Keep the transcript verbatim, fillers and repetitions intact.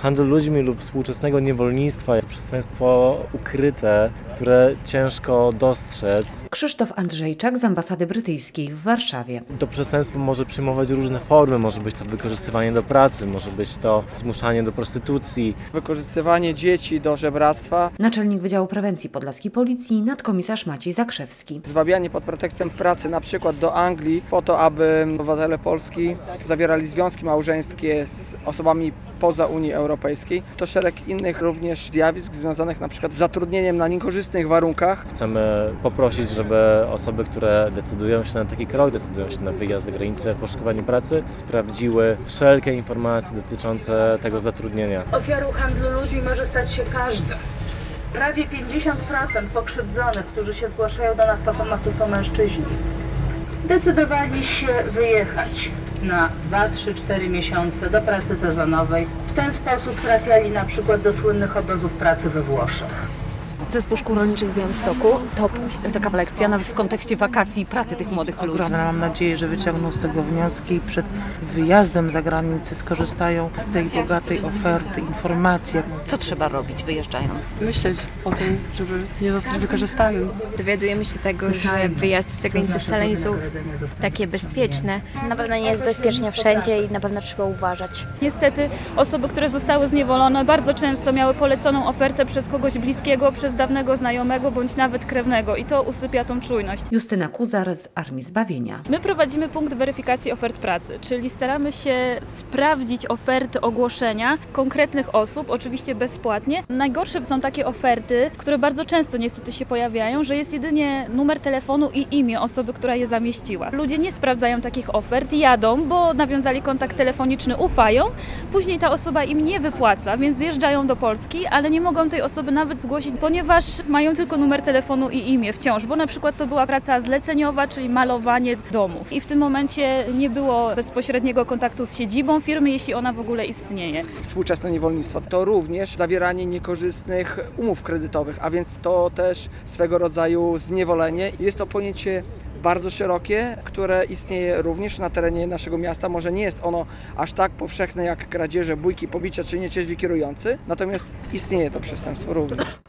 Handel ludźmi lub współczesnego niewolnictwa to przestępstwo ukryte, które ciężko dostrzec. Krzysztof Andrzejczak z ambasady brytyjskiej w Warszawie. To przestępstwo może przyjmować różne formy, może być to wykorzystywanie do pracy, może być to zmuszanie do prostytucji. Wykorzystywanie dzieci do żebractwa. Naczelnik Wydziału Prewencji Podlaskiej Policji, nadkomisarz Maciej Zakrzewski. Zwabianie pod pretekstem pracy na przykład do Anglii po to, aby obywatele Polski zawierali związki małżeńskie z osobami poza Unii Europejskiej. To szereg innych również zjawisk związanych na przykład z zatrudnieniem na niekorzystnych warunkach. Chcemy poprosić, żeby osoby, które decydują się na taki krok, decydują się na wyjazd za granicę w poszukiwaniu pracy, sprawdziły wszelkie informacje dotyczące tego zatrudnienia. Ofiarą handlu ludźmi może stać się każdy. Prawie pięćdziesiąt procent pokrzywdzonych, którzy się zgłaszają do nas, to po prostu są mężczyźni. Decydowali się wyjechać na dwa, trzy, cztery miesiące do pracy sezonowej. W ten sposób trafiali na przykład do słynnych obozów pracy we Włoszech. Zespół Szkół Rolniczych w Białymstoku to taka lekcja nawet w kontekście wakacji i pracy tych młodych ludzi. Mam nadzieję, że wyciągną z tego wnioski i przed wyjazdem za granicę skorzystają z tej bogatej oferty, informacji. Co trzeba robić wyjeżdżając? Myśleć o tym, żeby nie zostać wykorzystanym. Dowiadujemy się tego, że wyjazdy za granicę wcale nie są takie bezpieczne. Na pewno nie jest bezpiecznie wszędzie i na pewno trzeba uważać. Niestety osoby, które zostały zniewolone, bardzo często miały poleconą ofertę przez kogoś bliskiego, przez dawnego znajomego bądź nawet krewnego i to usypia tą czujność. Justyna Kuzar z Armii Zbawienia. My prowadzimy punkt weryfikacji ofert pracy, czyli staramy się sprawdzić oferty, ogłoszenia konkretnych osób, oczywiście bezpłatnie. Najgorsze są takie oferty, które bardzo często niestety się pojawiają, że jest jedynie numer telefonu i imię osoby, która je zamieściła. Ludzie nie sprawdzają takich ofert, jadą, bo nawiązali kontakt telefoniczny, ufają, później ta osoba im nie wypłaca, więc zjeżdżają do Polski, ale nie mogą tej osoby nawet zgłosić, ponieważ mają tylko numer telefonu i imię wciąż, bo na przykład to była praca zleceniowa, czyli malowanie domów i w tym momencie nie było bezpośredniego kontaktu z siedzibą firmy, jeśli ona w ogóle istnieje. Współczesne niewolnictwo to również zawieranie niekorzystnych umów kredytowych, a więc to też swego rodzaju zniewolenie. Jest to pojęcie bardzo szerokie, które istnieje również na terenie naszego miasta. Może nie jest ono aż tak powszechne jak kradzieże, bójki, pobicia czy nieczeźwi kierujący, natomiast istnieje to przestępstwo również.